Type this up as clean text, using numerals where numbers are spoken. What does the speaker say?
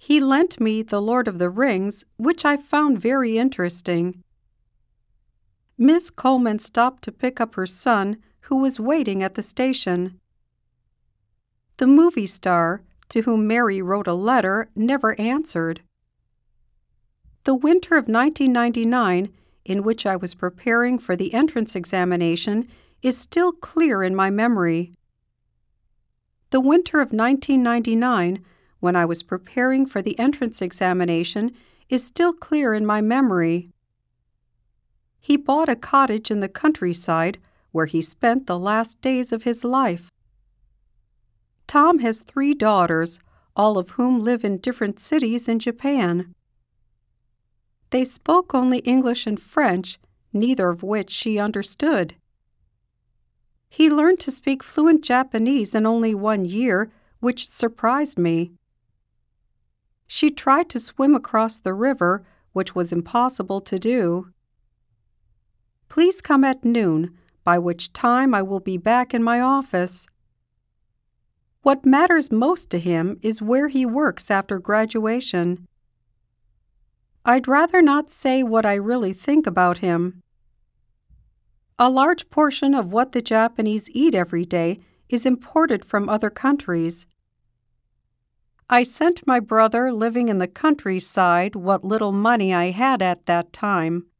He lent me The Lord of the Rings, which I found very interesting. Miss Coleman stopped to pick up her son, who was waiting at the station. The movie star, to whom Mary wrote a letter, never answered. The winter of 1999, in which I was preparing for the entrance examination, is still clear in my memory. The winter of 1999, when I was preparing for the entrance examination, is still clear in my memory. He bought a cottage in the countryside where he spent the last days of his life. Tom has 3 daughters, all of whom live in different cities in Japan. They spoke only English and French, neither of which she understood. He learned to speak fluent Japanese in only 1 year, which surprised me. She tried to swim across the river, which was impossible to do. Please come at noon, by which time I will be back in my office. What matters most to him is where he works after graduation. I'd rather not say what I really think about him. A large portion of what the Japanese eat every day is imported from other countries. I sent my brother living in the countryside what little money I had at that time.